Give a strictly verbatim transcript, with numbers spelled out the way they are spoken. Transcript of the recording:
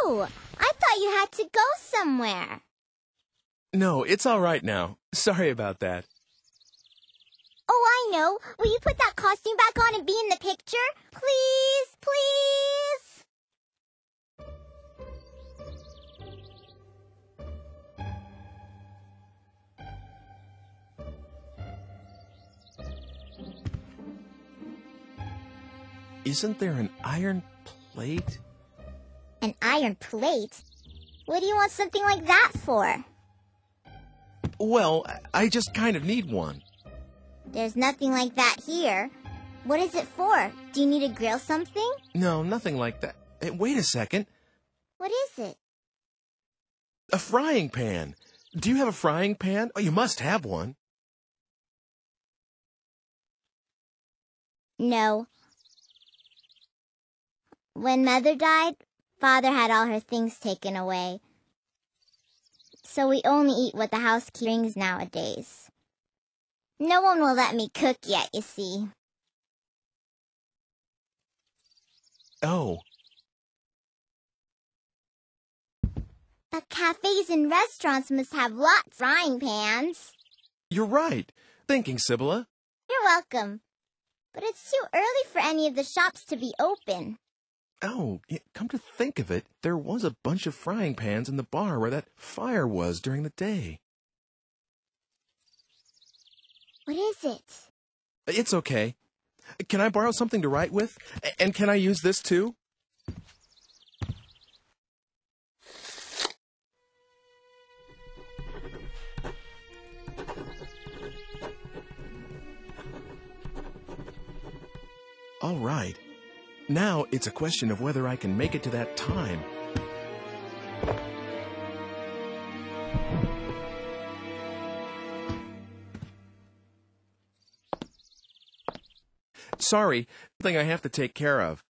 Oh, I thought you had to go somewhere. No, it's all right now. Sorry about that. Oh, I know. Will you put that costume back on and be in the picture? Please, please. Isn't there an iron plate? An iron plate? What do you want something like that for? Well, I just kind of need one. There's nothing like that here. What is it for? Do you need to grill something? No, nothing like that. Hey, wait a second. What is it? A frying pan. Do you have a frying pan? Oh, you must have one. No. When Mother died, Father had all her things taken away. So we only eat what the house brings nowadays. No one will let me cook yet, you see. Oh. But cafes and restaurants must have lots of frying pans. You're right. Thinking, Sibylla. You're welcome. But it's too early for any of the shops to be open. Oh, yeah, come to think of it, there was a bunch of frying pans in the bar where that fire was during the day. What is it? It's okay. Can I borrow something to write with? And can I use this too? All right. Now it's a question of whether I can make it to that time. Sorry, thing I have to take care of.